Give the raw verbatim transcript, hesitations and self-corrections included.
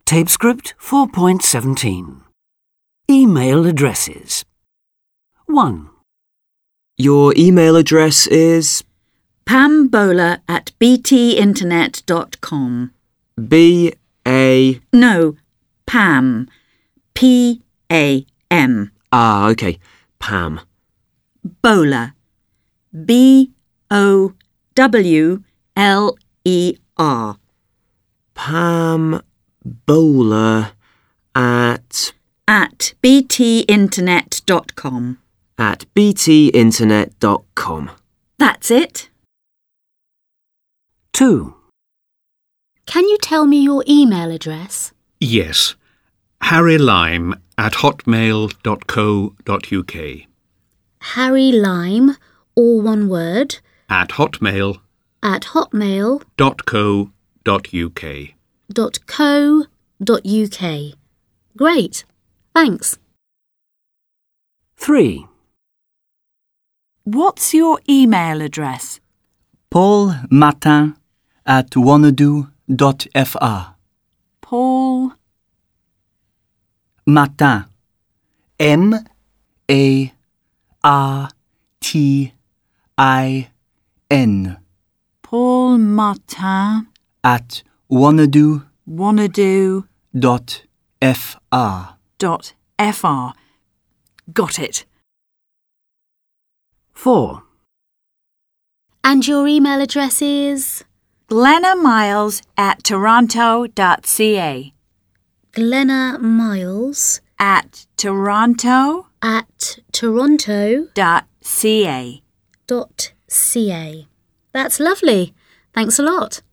Tape script four point seventeen. Email addresses. one. Your email address is Pam Bowler at b t internet dot com. B A... No, Pam. P A M. Ah, okay. Pam. Bowler. B O W L E R. Pam Bowler at... At b t internet dot com. at b t internet dot com. That's it. two. Can you tell me your email address? Yes. Harry Lime at hotmail dot co dot uk. Harry Lime, all one word, At hotmail at hotmail dot co dot uk. dot co dot uk. Great. Thanks. three. What's your email address? Paul Martin at wanadoo dot f r. Paul Martin. M A R T I N. Paul Martin At wanadoo Wanadoo dot f r. dot fr. Got it. four. And your email address is? Glenna Miles at toronto dot c a. Glenna Miles At toronto at toronto dot c a. dot ca. That's lovely. Thanks a lot.